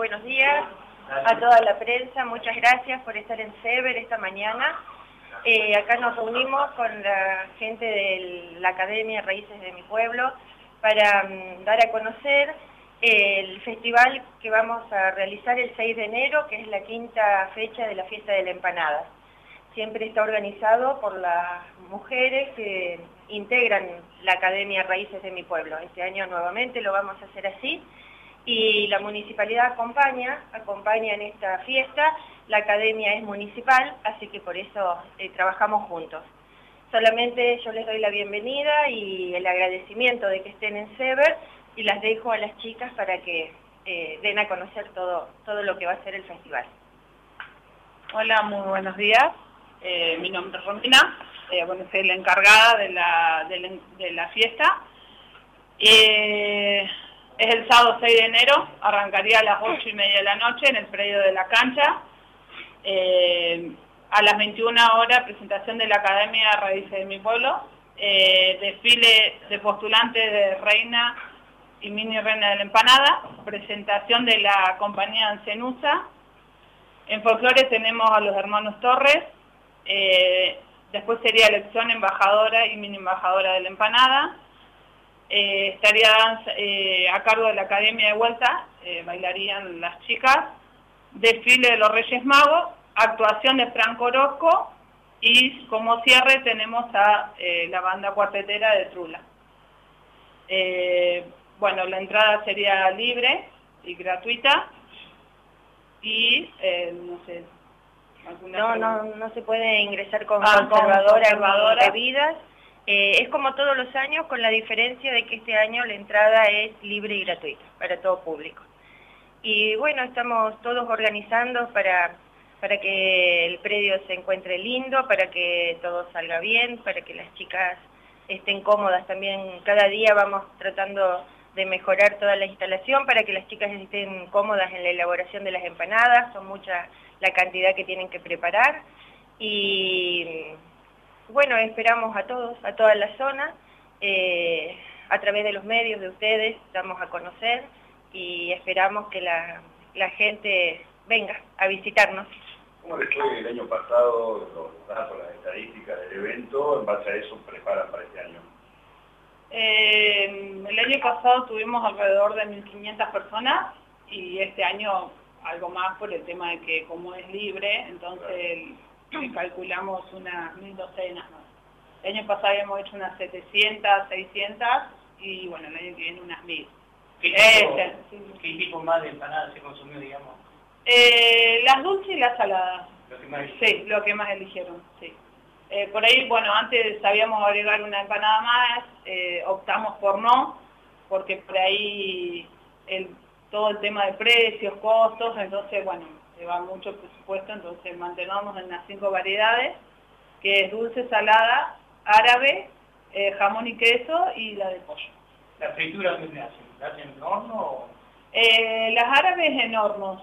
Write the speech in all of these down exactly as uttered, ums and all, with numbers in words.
buenos días a toda la prensa. Muchas gracias por estar en Sever esta mañana. Eh, acá nos reunimos con la gente de la Academia Raíces de mi Pueblo para um, dar a conocer eh, el festival que vamos a realizar el seis de enero, que es la quinta fecha de la Fiesta de la Empanada. Siempre está organizado por las mujeres que integran la Academia Raíces de mi Pueblo. Este año nuevamente lo vamos a hacer así. Y la municipalidad acompaña, acompaña en esta fiesta. La academia es municipal, así que por eso eh, trabajamos juntos. Solamente yo les doy la bienvenida y el agradecimiento de que estén en Sever y las dejo a las chicas para que eh, den a conocer todo, todo lo que va a ser el festival. Hola, muy buenos días. Eh, mi nombre es Romina, eh, bueno, soy la encargada de la, de la, de la fiesta. Eh, Es el sábado seis de enero, arrancaría a las ocho y media de la noche en el predio de la cancha. Eh, a las veintiuna horas, presentación de la Academia Raíces de mi Pueblo, eh, desfile de postulantes de Reina y Mini Reina de la Empanada, presentación de la compañía Ancenusa. En folclore tenemos a los hermanos Torres, eh, después sería elección embajadora y mini embajadora de la empanada. Eh, estaría eh, a cargo de la Academia de Vuelta, eh, bailarían las chicas, desfile de los Reyes Magos, actuación de Franco Orozco y como cierre tenemos a eh, la banda cuartetera de Trula. Eh, bueno, la entrada sería libre y gratuita y eh, no sé... No, no, no se puede ingresar con ah, conservadoras conservadora. ni bebidas. Eh, es como todos los años, con la diferencia de que este año la entrada es libre y gratuita para todo público. Y bueno, estamos todos organizando para, para que el predio se encuentre lindo, para que todo salga bien, para que las chicas estén cómodas también. Cada día vamos tratando de mejorar toda la instalación para que las chicas estén cómodas en la elaboración de las empanadas. Son muchas la cantidad que tienen que preparar. Y bueno, esperamos a todos, a toda la zona, eh, a través de los medios de ustedes, damos a conocer y esperamos que la, la gente venga a visitarnos. ¿Cómo les fue el año pasado, los datos, las estadísticas del evento? En base a eso, preparan para este año. Eh, el año pasado tuvimos alrededor de mil quinientas personas y este año algo más por el tema de que como es libre, entonces claro. calculamos unas mil docenas más. El año pasado habíamos hecho unas setecientas, seiscientas y bueno, el año que viene unas mil. ¿Qué tipo, eh, sí. ¿Qué tipo más de empanadas se consumió, digamos? Eh, las dulces y las saladas. Lo que más sí, lo que más eligieron, sí. Eh, por ahí, bueno, antes sabíamos agregar una empanada más, eh, optamos por no, porque por ahí el, todo el tema de precios, costos, entonces, bueno, se va mucho presupuesto, entonces mantenemos en las cinco variedades, que es dulce, salada, árabe, eh, jamón y queso y la de pollo. ¿La fritura dónde se hace? ¿La hacen en horno o...? Eh, las árabes en hornos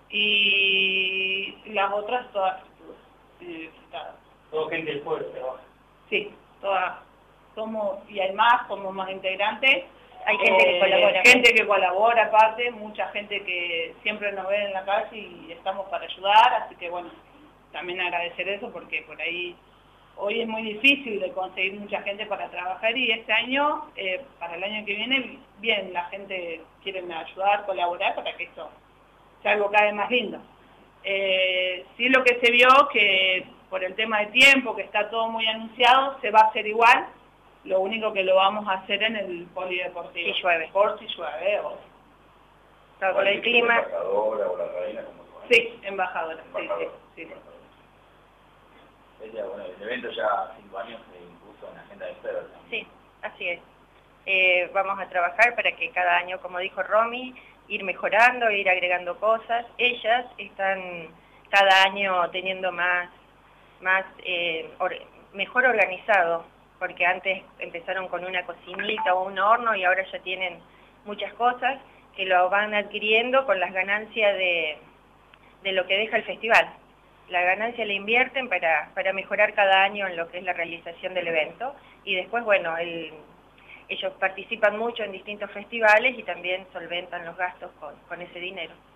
y las otras todas eh, fritadas. Todo gente del pueblo trabaja. Sí, todas. Somos, y hay más, somos más integrantes. Hay gente eh, que colabora. Gente que colabora aparte, mucha gente que siempre nos ve en la calle y estamos para ayudar, así que bueno, también agradecer eso porque por ahí hoy es muy difícil de conseguir mucha gente para trabajar y este año, eh, para el año que viene, bien, la gente quiere ayudar, colaborar para que esto sea algo cada vez más lindo. Eh, sí lo que se vio que por el tema de tiempo, que está todo muy anunciado, se va a hacer igual, lo único que lo vamos a hacer en el polideportivo. Si llueve. Por si llueve. O... Claro, con el clima. ¿Embajadora o la reina? Como sí, embajadora. Embajadora. Sí, sí, sí. Ella, bueno, el evento ya hace cinco años se impuso en la agenda de Sever también. Sí, así es. Eh, vamos a trabajar para que cada año, como dijo Romy, ir mejorando, ir agregando cosas. Ellas están cada año teniendo más, más eh, or, mejor organizado, porque antes empezaron con una cocinita o un horno y ahora ya tienen muchas cosas que lo van adquiriendo con las ganancias de, de lo que deja el festival. La ganancia la invierten para, para mejorar cada año en lo que es la realización del evento y después, bueno, el, ellos participan mucho en distintos festivales y también solventan los gastos con, con ese dinero.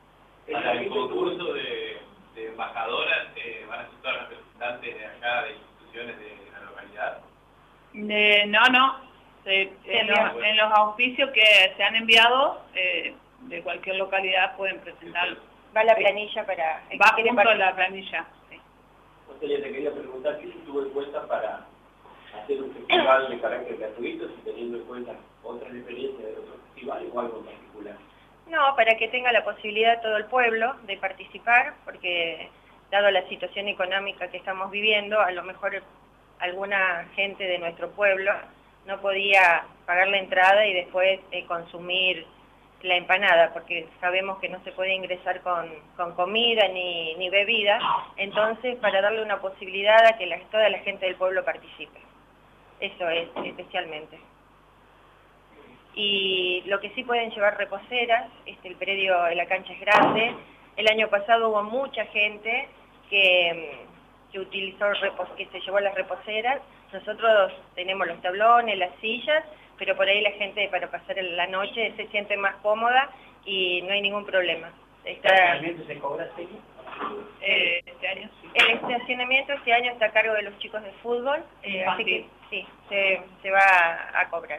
Para el concurso de, de embajadoras, eh, ¿van a ser todas representantes de acá, de instituciones de la localidad? Eh, no, no. Se, en, los, en los auspicios que se han enviado, eh, de cualquier localidad pueden presentarlo. Va la planilla para... Va junto a la planilla. Sí. José, ya te quería preguntar, ¿qué se tuvo en cuenta para hacer un festival de carácter gratuito, si teniendo en cuenta otras experiencias de otros festivales o algo en particular? No, para que tenga la posibilidad todo el pueblo de participar, porque dado la situación económica que estamos viviendo, a lo mejor alguna gente de nuestro pueblo no podía pagar la entrada y después eh, consumir la empanada, porque sabemos que no se puede ingresar con, con comida ni, ni bebida, entonces para darle una posibilidad a que la, toda la gente del pueblo participe. Eso es, especialmente. Y lo que sí pueden llevar reposeras, este, el predio de la cancha es grande. El año pasado hubo mucha gente que, que utilizó repos, que se llevó las reposeras. Nosotros tenemos los tablones, las sillas, pero por ahí la gente para pasar la noche se siente más cómoda y no hay ningún problema. Está, ¿El estacionamiento se cobra así? Eh, este año sí. El estacionamiento este año está a cargo de los chicos de fútbol, eh, así que sí, se, se va a, a cobrar.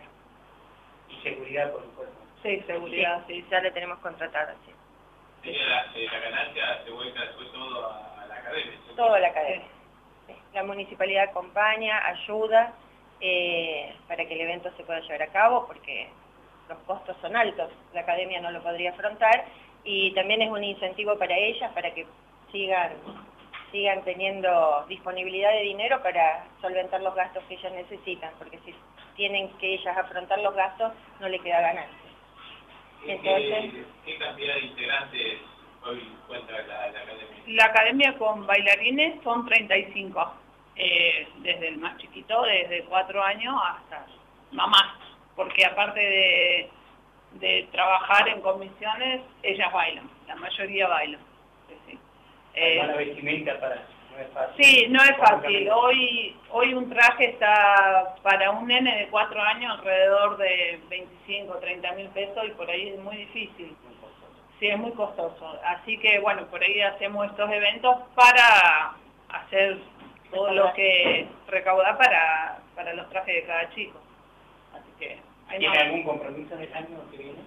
Y seguridad, por supuesto. Sí, seguridad, sí. Sí, ya le tenemos contratada, sí. Sí, la, eh, la ganancia se vuelca después todo a, a la academia. ¿Sí? Toda la academia. Sí. La municipalidad acompaña, ayuda eh, para que el evento se pueda llevar a cabo, porque los costos son altos, la academia no lo podría afrontar, y también es un incentivo para ellas, para que sigan, sigan teniendo disponibilidad de dinero para solventar los gastos que ellas necesitan, porque si tienen que ellas afrontar los gastos, no le queda ganancia. Entonces, ¿Qué, ¿Qué cantidad de integrantes hoy cuenta la, la academia? La academia con bailarines son treinta y cinco, eh, desde el más chiquito, desde cuatro años hasta mamás, porque aparte de, de trabajar en comisiones, ellas bailan, la mayoría bailan. Sí. Eh, la vestimenta para... No es fácil. Sí, no es fácil. Hoy, hoy un traje está para un nene de cuatro años alrededor de veinticinco, treinta mil pesos y por ahí es muy difícil. Sí, es muy costoso. Así que bueno, por ahí hacemos estos eventos para hacer todo lo que recaudar para, para los trajes de cada chico. Así que... ¿Tiene algún compromiso en el año que viene?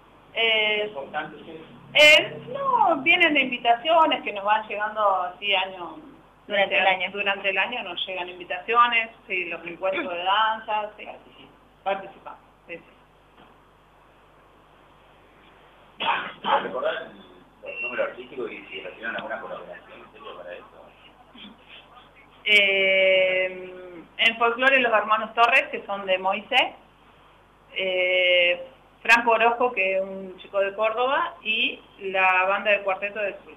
Eh, ¿Importante? eh, no, vienen de invitaciones que nos van llegando así año... Durante el año. Durante el año nos llegan invitaciones, sí, los encuentros de danza, sí, participamos. Sí, sí. ¿Recordar el número artístico y si reciben alguna colaboración para eso? Eh, en folclore los hermanos Torres, que son de Moisés, eh, Franco Orozco, que es un chico de Córdoba, y la banda de cuarteto de Sur.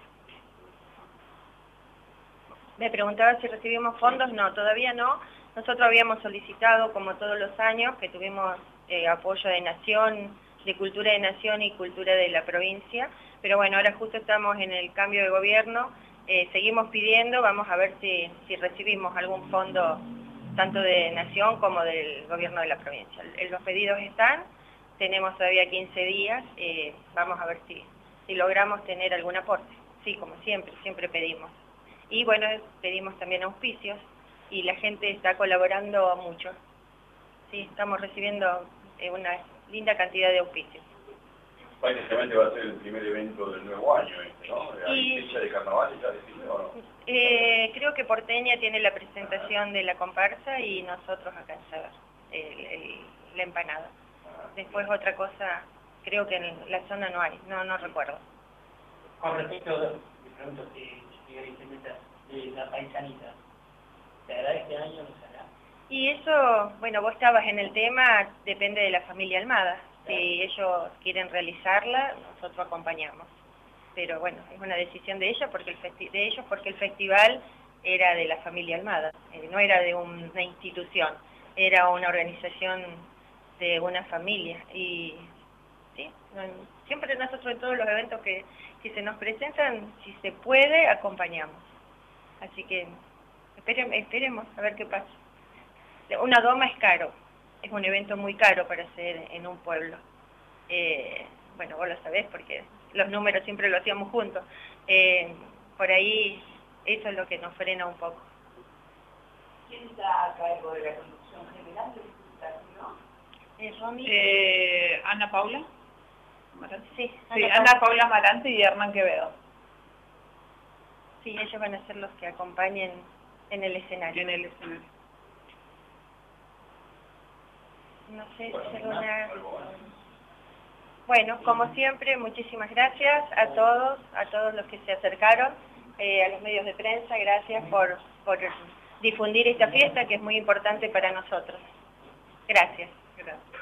Me preguntaba si recibimos fondos. No, todavía no. Nosotros habíamos solicitado, como todos los años, que tuvimos eh, apoyo de Nación, de Cultura de Nación y Cultura de la provincia, pero bueno, ahora justo estamos en el cambio de gobierno, eh, seguimos pidiendo, vamos a ver si, si recibimos algún fondo tanto de Nación como del gobierno de la provincia. Los pedidos están, tenemos todavía quince días, eh, vamos a ver si, si logramos tener algún aporte. Sí, como siempre, siempre pedimos. Y bueno, pedimos también auspicios y la gente está colaborando mucho. Sí, estamos recibiendo eh, una linda cantidad de auspicios. Básicamente va a ser el primer evento del nuevo año, este, ¿no? ¿Hay Y, fecha de carnaval ya definido o no? Eh, creo que Porteña tiene la presentación de la comparsa y nosotros acá en Saber, el, el, la empanada. Después otra cosa, creo que en la zona no hay, no no recuerdo. Con respecto, me pregunto si de la paisanita, ¿se hará este año o no se hará? Y eso, bueno, vos estabas en el tema, depende de la familia Almada. Si ellos quieren realizarla, nosotros acompañamos. Pero bueno, es una decisión de ellos porque el, festi de ellos porque el festival era de la familia Almada, eh, no era de una institución, era una organización de una familia. Y sí, no, siempre nosotros en todos los eventos que, que se nos presentan, si se puede, acompañamos. Así que esperemos, esperemos a ver qué pasa. Una doma es caro, es un evento muy caro para hacer en un pueblo. Eh, bueno, vos lo sabés porque los números siempre lo hacíamos juntos. Eh, por ahí eso es lo que nos frena un poco. ¿Quién está a cargo de la conducción general del espectáculo? ¿Eh, Romy? Eh, Ana Paula. Marante. Sí, Sí, Ana Ana Paula Marante y Hernán Quevedo. Sí, ellos van a ser los que acompañen en el escenario. En el escenario. No sé si hay alguna... Bueno, como siempre, muchísimas gracias a todos, a todos los que se acercaron, eh, a los medios de prensa, gracias por, por difundir esta fiesta que es muy importante para nosotros. Gracias. Gracias.